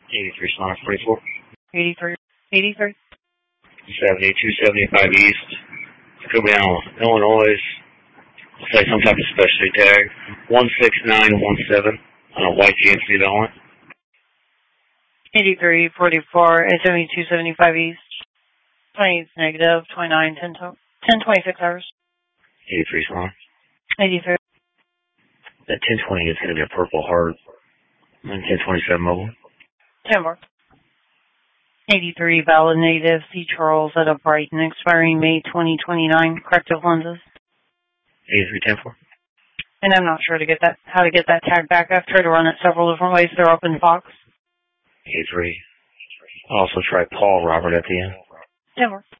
83 Sonic 44. 83. 83. 7275 East. Go down Illinois. Looks like some type of specialty tag. 16917 on a white GMC Element. 8344 at 7275 East. 20 negative, 29, 1026 hours. 83 Sonic. 83. That 1020 is going to be a Purple Heart. 1027 Mobile. 10 more. 83 valid native C. Charles at a Brighton expiring May 2029. Corrective lenses. 83 10-4. And I'm not sure how to get that tag back. I've tried to run it several different ways. They're up in the box. 83. Also try Paul Robert at the end. 10 more.